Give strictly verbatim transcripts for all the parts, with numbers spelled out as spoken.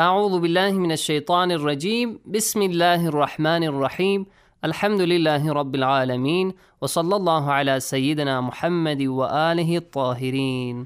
أعوذ بالله من الشيطان الرجيم بسم الله الرحمن الرحيم الحمد لله رب العالمين وصلى الله على سيدنا محمد وآله الطاهرين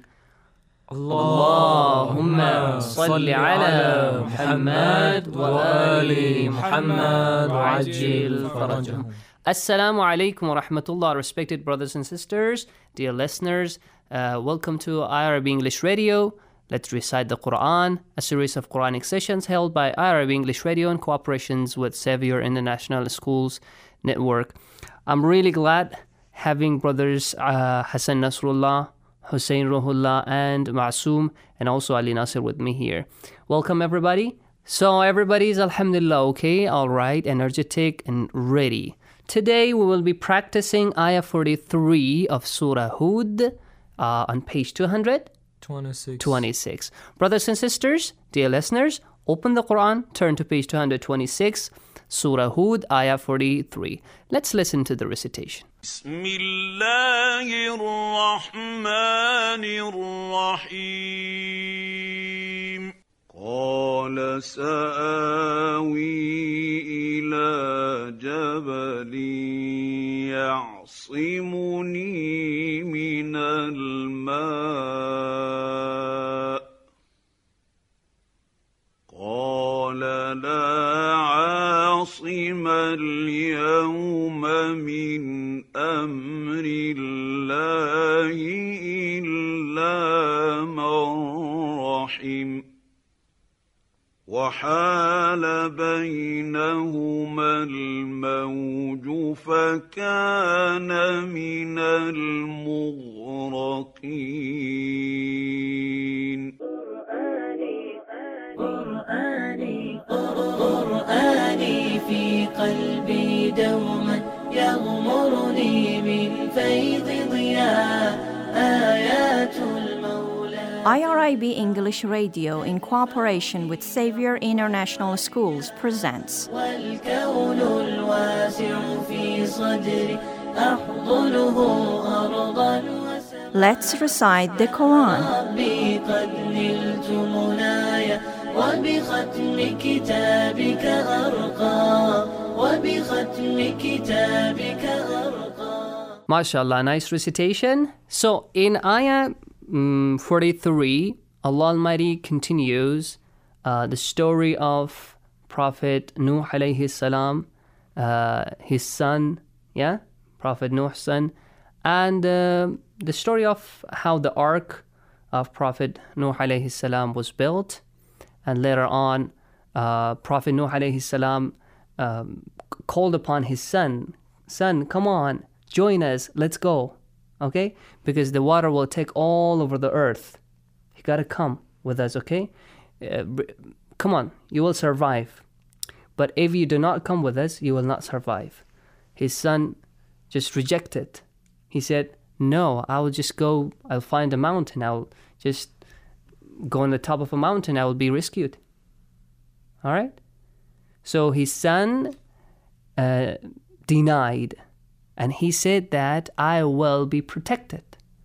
اللهم صل على محمد وآل محمد وعجل فرجهم. Assalamu alaikum wa rahmatullah, respected brothers and sisters, dear listeners. Uh, welcome to I R B English Radio. Let's recite the Quran, a series of Quranic sessions held by I R B English Radio in cooperations with Xavier International Schools Network. I'm really glad having brothers uh, Hassan Nasrullah, Hussein Ruhullah, and Masoom, and also Ali Nasir with me here. Welcome, everybody. So everybody's alhamdulillah okay, all right, energetic and ready. Today we will be practicing Ayah forty-three of Surah Hud uh, on page two hundred twenty-six. twenty-six. Brothers and sisters, dear listeners, open the Quran, turn to page two hundred twenty-six, Surah Hud, Ayah forty-three. Let's listen to the recitation. Bismillahir Rahmanir Rahim. قال سآوي إلى جبل يعصمني من الماء قال لا عاصم اليوم من أمر الله إلا من رحم وحال بينهما الموج فكان من المغرقين. قرآني قرآني قرآني في قلبي دوما يغمرني من فيض ضياء آيات المولى. I R I B English Radio, in cooperation with Xavier International Schools, presents والكون الواسع في صدري أحضنه أرضا وسماء. Let's recite the Quran. ربي قد نلت منايا وبختم كتابك أرقى وبختم كتابك أرقى. MashaAllah, nice recitation. So in Ayah Mm, forty-three, Allah Almighty continues uh, the story of Prophet Nuh alayhi salam, uh, his son, yeah, Prophet Nuh's son, and uh, the story of how the ark of Prophet Nuh alayhi salam was built, and later on, uh, Prophet Nuh alayhi salam um, called upon his son, son, come on, join us, let's go. Okay? Because the water will take all over the earth. You gotta come with us, okay? Uh, come on, you will survive. But if you do not come with us, you will not survive. His son just rejected. He said, no, I will just go, I'll find a mountain. I'll just go on the top of a mountain. I will be rescued. All right? So his son uh, denied. And he said that I will be protected.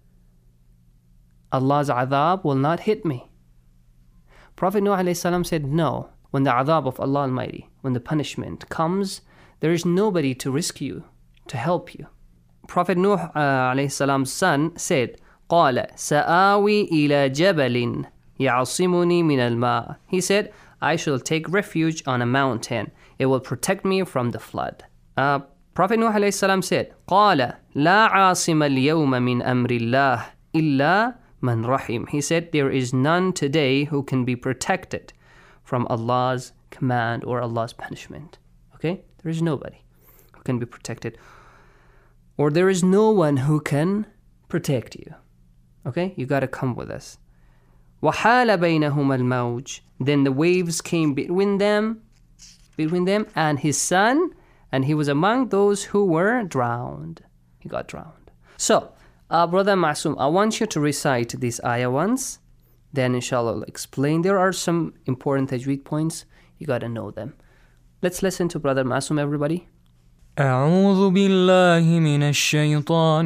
Allah's adhab will not hit me. Prophet Nuh alayhi salam said, no, when the adhab of Allah Almighty, when the punishment comes, there is nobody to rescue, to help you. Prophet Nuh uh, alayhi salam's son said, قال سآوي إلى جبل يعصمني من الماء. He said, I shall take refuge on a mountain. It will protect me from the flood. Uh, Prophet Nuh alayhi salam said, قال لا عاصم اليوم من أمر الله إلا من رحم. He said, there is none today who can be protected from Allah's command or Allah's punishment. Okay? There is nobody who can be protected. Or there is no one who can protect you. Okay? You got to come with us. وحال بينهما الموج. Then the waves came between them, between them and his son, and he was among those who were drowned. He got drowned. So, uh, Brother Masoom, I want you to recite these ayah once. Then, inshallah, I'll explain. There are some important tajweed points. You got to know them. Let's listen to Brother Masoom, everybody. أعوذ بالله من الشيطان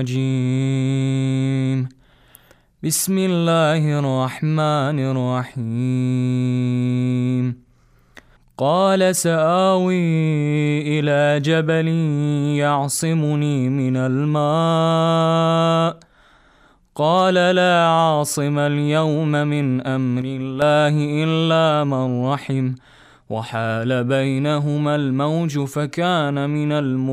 الرجيم. بسم الله الرحمن الرحيم. قال سآوي إلى جبل يعصمني من الماء قال لا عاصم اليوم من أمر الله إلا من رحم وحال بينهما الموج فكان من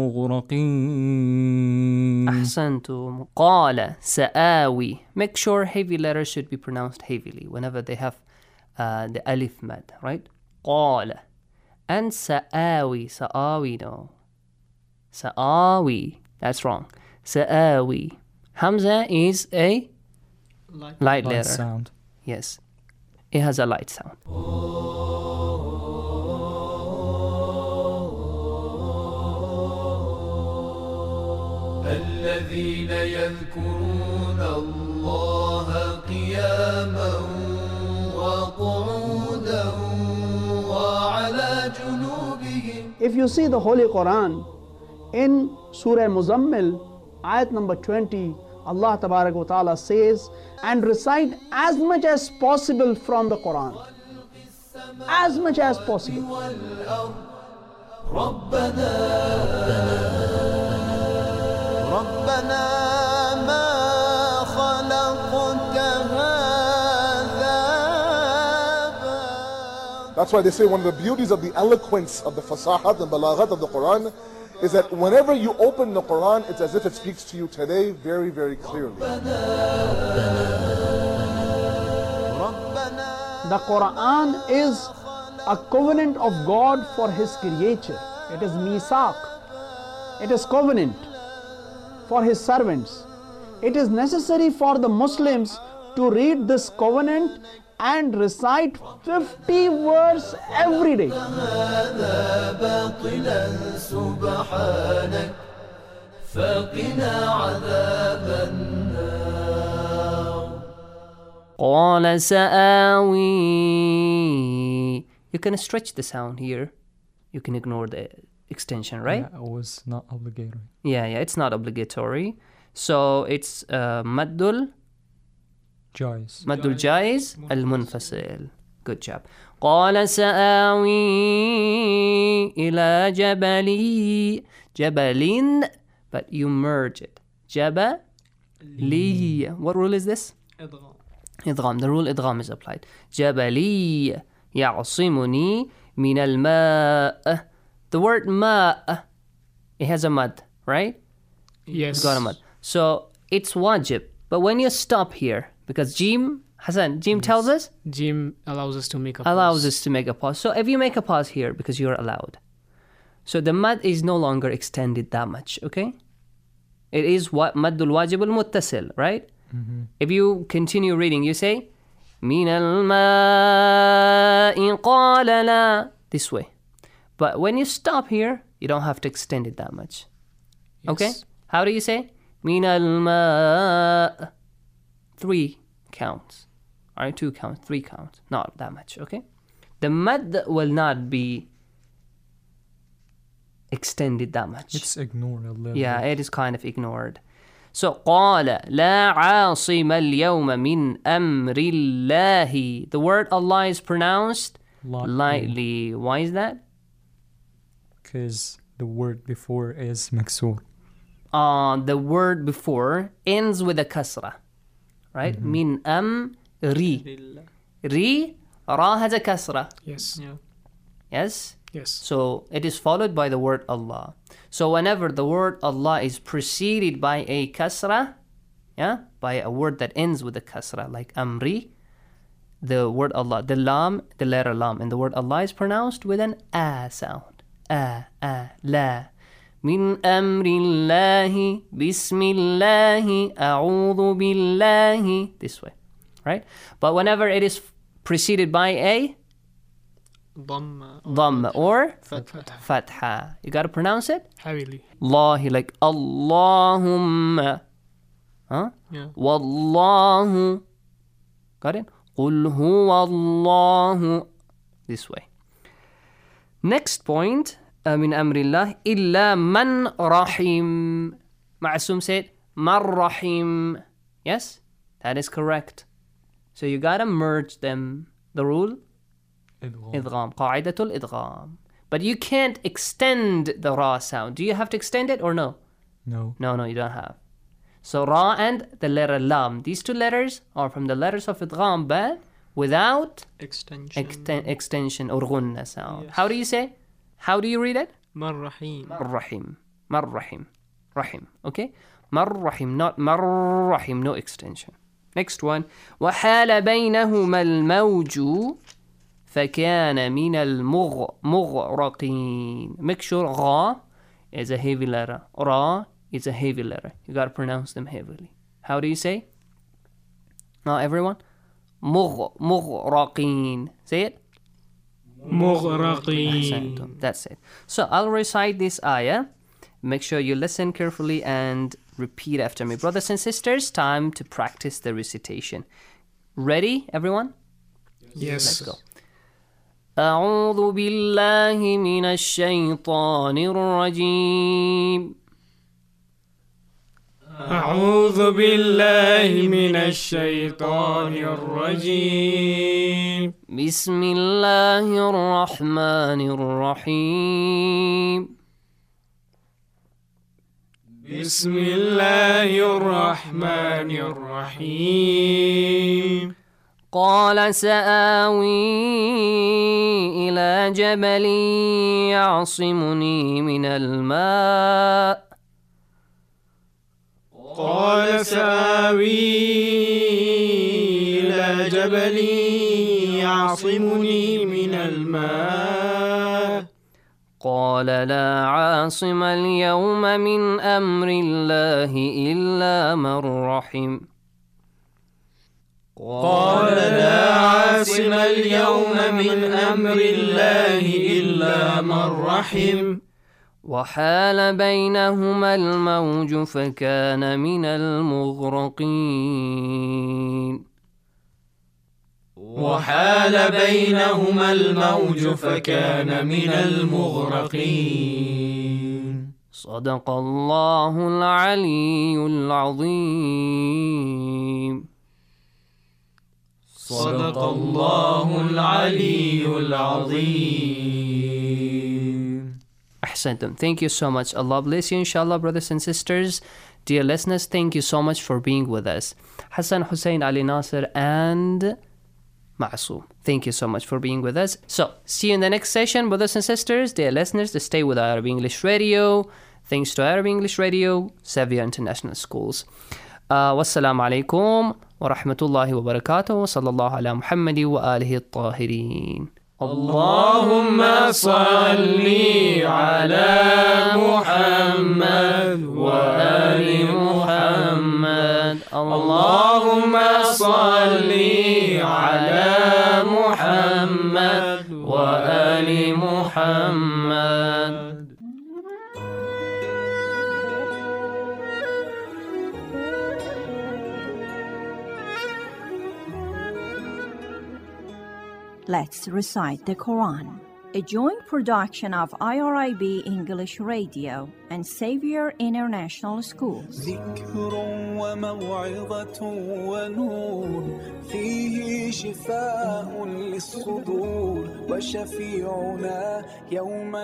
المغرقين. أحسنتم. قال سآوي. Make sure heavy letters should be pronounced heavily whenever they have uh, the alif mad, right? قال. And سآوي. سآوي, no. سآوي. That's wrong. سآوي. Hamza is a light, light letter. Light sound. Yes. It has a light sound. الذين يذكرون الله قياما وقعودا وعلى جنوبهم. If you see the Holy Quran in Surah Muzammil, ayat number twenty, Allah Tabarak wa Ta'ala says, and recite as much as possible from the Quran. As much as possible. That's why they say one of the beauties of the eloquence of the fasahat and balaghat of the Quran is that whenever you open the Quran, it's as if it speaks to you today very, very clearly. The Quran is a covenant of God for His creature. It is misaq. It is covenant for His servants. It is necessary for the Muslims to read this covenant and recite fifty verses every day. قال سآوي. You can stretch the sound here. You can ignore the extension, right? Yeah, it was not obligatory. Yeah, yeah, it's not obligatory. So it's uh, maddul Jais. maddul jaiz al-munfasil. Good job. قال سآوي إلى جبلي. جبلين, but you merge it. جبلي. What rule is this? إدغام. The rule إدغام is applied. جبلي يعصمني من الماء. The word ماء, it has a mad, right? Yes. It's got a mad. So it's wajib. But when you stop here, because Jim, Hassan, Jim yes. tells us? Jim allows us to make a pause. Allows us to make a pause. So if you make a pause here, because you're allowed. So the mad is no longer extended that much, okay? It is what maddul wajib al-muttasil, right? Mm-hmm. If you continue reading, you say, min al-ma'i qala la, this way. But when you stop here, you don't have to extend it that much. Yes. Okay? How do you say? Min al-ma'. Three counts. All right, two counts, three counts. Not that much, okay? The mad will not be extended that much. It's ignored a little. Yeah, it is kind of ignored. So, قال لا عاصم اليوم من أمر الله. The word Allah is pronounced lightly. lightly. Why is that? Because the word before is maksur. Uh, the word before ends with a kasra, right? Mm-hmm. Min amri. Ri, ra has a kasra. Yes. Yeah. Yes? Yes. So it is followed by the word Allah. So whenever the word Allah is preceded by a kasra, yeah, by a word that ends with a kasra, like amri, the word Allah, the lam, the letter lam, and the word Allah is pronounced with an a sound. A, a, la. Min amrillahi, bismillahi, a'udhu billahi. This way, right? But whenever it is preceded by a Dhamma or, Dhamma or Fatha. Fatha. You gotta pronounce it? Heavily. Allahi, like Allahumma. Huh? Yeah. Wallahu. Got it? Qul huwa Allahu. This way. Next point. من أمر الله إلا من رحم. Ma'asum said man rahim. Yes, that is correct. So you gotta merge them. The rule إدغام. قاعدة الإدغام. But you can't extend the ra sound. Do you have to extend it or no? No. No, no, you don't have. So ra and the letter lam. These two letters are from the letters of idgham, but without extension, exten- extension or ghunna sound. Yes. How do you say? How do you read it? Mar-Rahim. Mar-Rahim. Mar-Rahim. Rahim. Okay? Mar-Rahim, not Mar-Rahim. No extension. Next one. وحال بينهما الموج فكان من المغرقين. Make sure غا is a heavy letter. Ra is a heavy letter. You got to pronounce them heavily. How do you say? Now everyone. مغ مغرقين. Say it. مغرقين. That's it. So I'll recite this ayah. Make sure you listen carefully and repeat after me. Brothers and sisters, time to practice the recitation. Ready, everyone? Yes. Let's go. أعوذ بالله من الشيطان الرجيم. أعوذ بالله من الشيطان الرجيم. بسم الله الرحمن الرحيم. بسم الله الرحمن الرحيم. قال سآوي إلى جبل يعصمني من الماء. قال سآوي إلى جبل يعصمني من الماء. قال لا عاصم اليوم من أمر الله إلا من رحم. قال لا عاصم اليوم من أمر الله إلا من رحم. وحال بينهما الموج فكان من المغرقين. وحال بينهما الموج فكان من المغرقين. صدق الله العلي العظيم. صدق الله العلي العظيم. أحسنتم. Thank you so much. Allah bless you, inshallah, brothers and sisters. Dear listeners, thank you so much for being with us. Hassan, Hussein, Ali Nasser, and Ma'soom. Thank you so much for being with us. So, see you in the next session, brothers and sisters. Dear listeners, to stay with Arabic English Radio. Thanks to Arabic English Radio, Xavier International Schools. Uh, wassalamu alaikum wa rahmatullahi wa barakatuh. Wa sallallahu ala Muhammadi wa alihi at-tahirin. اللهم صل على محمد وآل محمد. اللهم صل على محمد وآل محمد. Let's recite the Quran. A joint production of I R I B English Radio and Xavier International Schools. ذكر وموعظة ونور فيه شفاء للصدور وشفيعنا يوم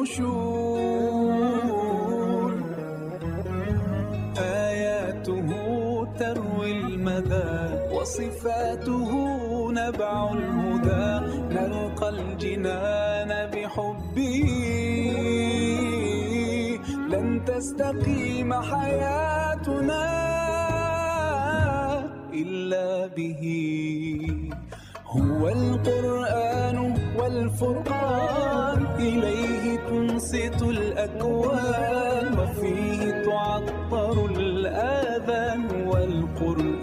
النشور آياته تروي المدى وصفاته نبع الهدى نلقى الجنان بحبه لن تستقيم حياتنا إلا به هو القرآن والفرقان إليه تنصت الأكوان وفيه تعطر الآذان والقرآن